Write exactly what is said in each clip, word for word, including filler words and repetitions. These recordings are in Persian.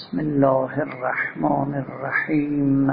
بسم الله الرحمن الرحیم.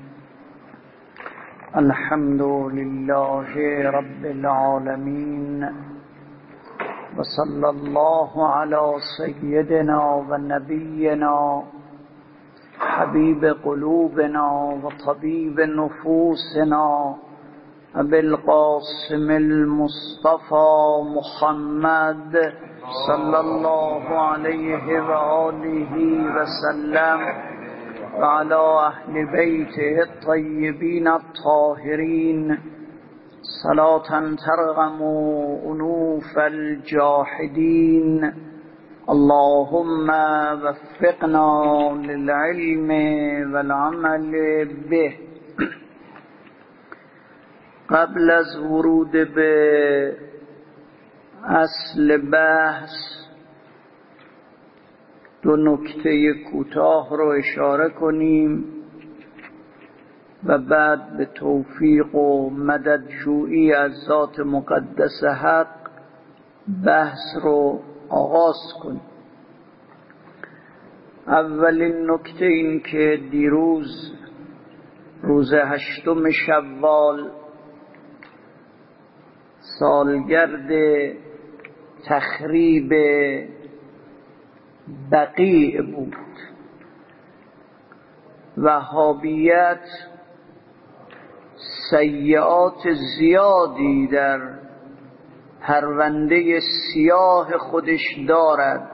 الحمد لله رب العالمین و صلی الله علی سیدنا و نبینا حبیب قلوبنا و طبیب نفوسنا ابی القاسم المصطفى محمد صلی الله علیه و آله و سلم و علی اهل بیته الطیبین الطاهرین صلاة ترغم انوف الجاحدین. اللهم وفقنا للعلم والعمل به. قبل از ورود به اصل بحث دو نکته کوتاه رو اشاره کنیم و بعد به توفیق و مددجویی از ذات مقدس حق بحث رو آغاز کنیم. اولین نکته این که دیروز روز هشتم شوال سالگرد تخریب بقیع بود. وهابیت سیئات زیادی در پرونده سیاه خودش دارد،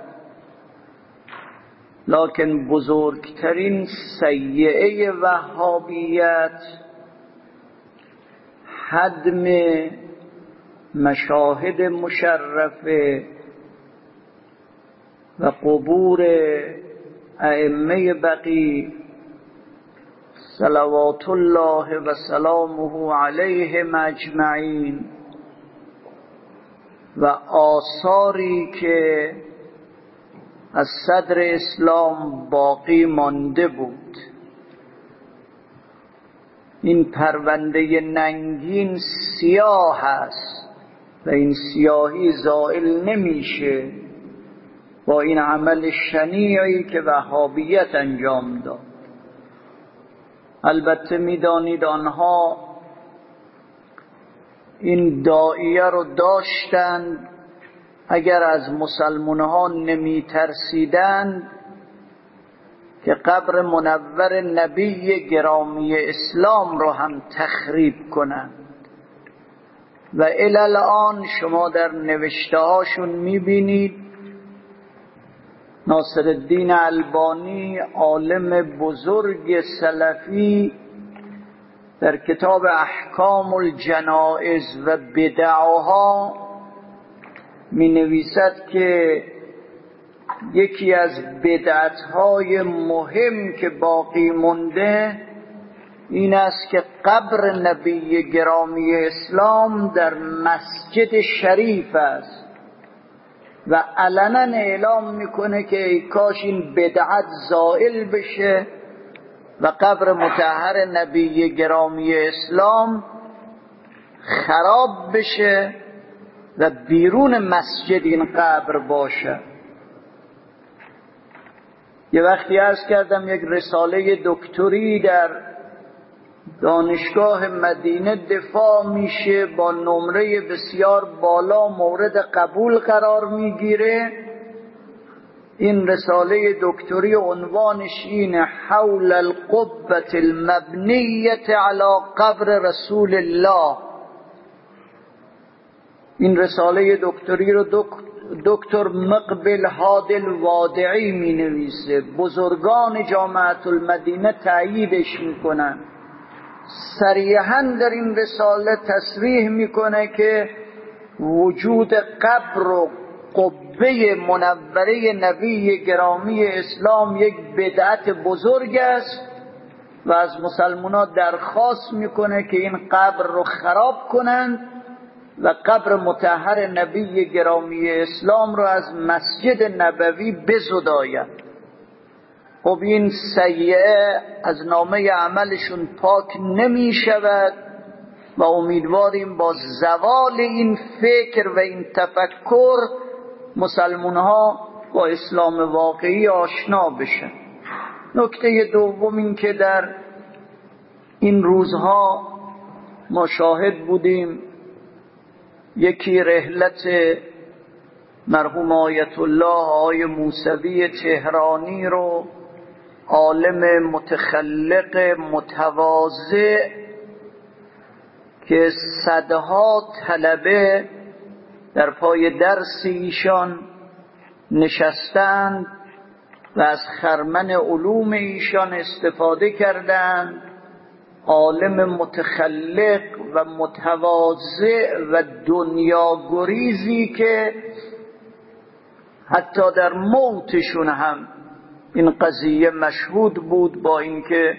لکن بزرگترین سیئه وهابیت هدم مشاهد مشرفه و قبور ائمه بقیع صلوات الله و سلامه علیهم اجمعین و آثاری که از صدر اسلام باقی مانده بود. این پرونده ننگین سیاه است و این سیاهی زائل نمیشه با این عمل شنیعی که وهابیت انجام داد. البته میدانید آنها این داعیه رو داشتند، اگر از مسلمانها نمی ترسیدند که قبر منور نبی گرامی اسلام رو هم تخریب کنند. و الی الان شما در نوشته هاشون میبینید ناصرالدین البانی عالم بزرگ سلفی در کتاب احکام الجنائز و بدعها می نویسد که یکی از بدعتهای مهم که باقی مونده این است که قبر نبی گرامی اسلام در مسجد شریف است و علنا اعلام میکنه که ای کاش این بدعت زائل بشه و قبر مطهر نبی گرامی اسلام خراب بشه و بیرون مسجد این قبر باشه. یه وقتی عرض کردم یک رساله دکتری در دانشگاه مدینه دفاع میشه، با نمره بسیار بالا مورد قبول قرار میگیره. این رساله دکتری عنوانش اینه: حول القبة المبنیة علی قبر رسول الله. این رساله دکتری رو دکتر مقبل هادی الوادعی می نویسه. بزرگان جامعة المدینه تأییدش میکنن. صریحاً در این رساله تصریح میکنه که وجود قبر و قبه منوره نبی گرامی اسلام یک بدعت بزرگ است و از مسلمانان درخواست میکنه که این قبر رو خراب کنند و قبر مطهر نبی گرامی اسلام رو از مسجد نبوی بزداید. خب این سیئه از نامه عملشون پاک نمی شود و امیدواریم با زوال این فکر و این تفکر مسلمان ها با اسلام واقعی آشنا بشن. نکته دوم این که در این روزها ما شاهد بودیم یکی رحلت مرحوم آیت الله آقای موسوی تهرانی رو، عالم متخلق متواضع که صدها طلبه در پای درس ایشان نشستند و از خرمن علوم ایشان استفاده کردند. عالم متخلق و متواضع و دنیاگریزی که حتی در موتشون هم این قضیه مشهود بود، با اینکه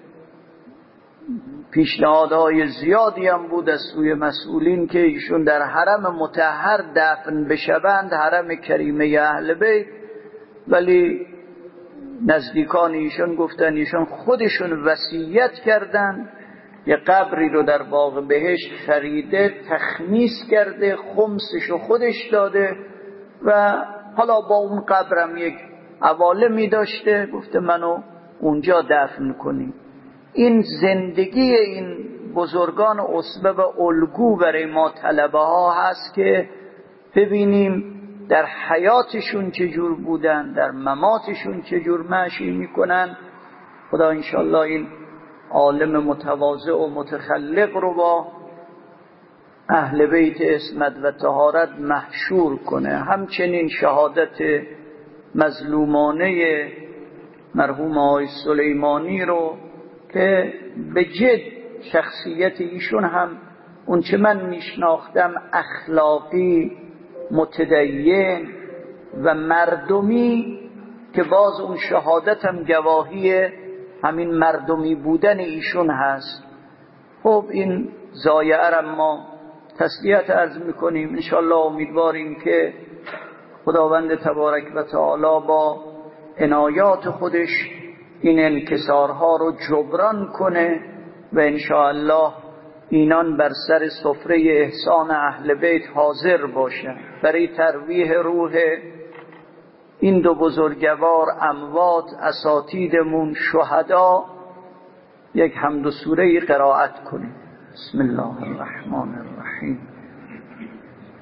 پیشنهادهای زیادی هم بود از سوی مسئولین که ایشون در حرم مطهر دفن بشوند، حرم کریمه اهل بیت، ولی نزدیکان ایشون گفتن ایشون خودشون وصیت کردن یه قبری رو در باغ بهشت خریده، تخمیس کرده، خمسشو خودش داده و حالا با اون قبرم یک عوالمی داشته، گفته منو اونجا دفن کنی. این زندگی این بزرگان اسوه و الگو برای ما طلبه ها هست که ببینیم در حیاتشون چجور بودن، در مماتشون چجور معشی میکنن. خدا انشالله این عالم متواضع و متخلق رو با اهل بیت عصمت و طهارت محشور کنه. همچنین شهادت مظلومانه مرحوم آقای سلیمانی رو که به جد شخصیت ایشون هم اون چه من میشناختم اخلاقی، متدین و مردمی، که باز اون شهادت هم گواهی همین مردمی بودن ایشون هست. خب این ضایعه را ما تسلیت عرض میکنیم. انشالله امیدواریم که خداوند تبارک و تعالی با عنایات خودش این انکسارها رو جبران کنه و انشاءالله اینان بر سر سفره احسان اهل بیت حاضر باشن برای ترویح روح این دو بزرگوار اموات، اساتیدمون، شهدا. یک حمد و سوره قرائت کنیم. بسم الله الرحمن الرحیم.